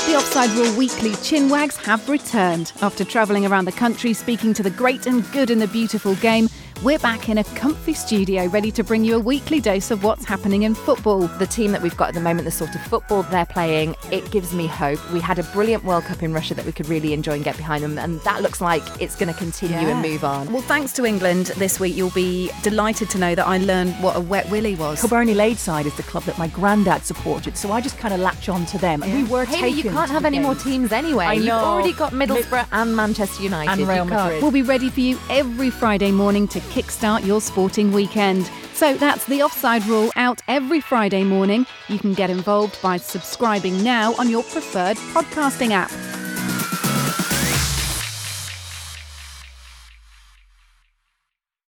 The Offside Rule Weekly Chinwags have returned. After travelling around the country speaking to the great and good in the beautiful game, we're back in a comfy studio ready to bring you a weekly dose of what's happening in football. The team that we've got at the moment, the sort of football they're playing, it gives me hope. We had a brilliant World Cup in Russia that we could really enjoy and get behind them, and that looks like it's going to continue and move on. Well, thanks to England this week, you'll be delighted to know that I learned what a wet willy was. Kilbirnie Ladeside is the club that my granddad supported, so I just kind of latch on to them. And we were Hayley, you can't have any more teams anyway. I know. You've already got Middlesbrough and Manchester United. And Real Madrid. We'll be ready for you every Friday morning to kickstart your sporting weekend. So that's the Offside Rule, out every Friday morning. You can get involved by subscribing now on your preferred podcasting app.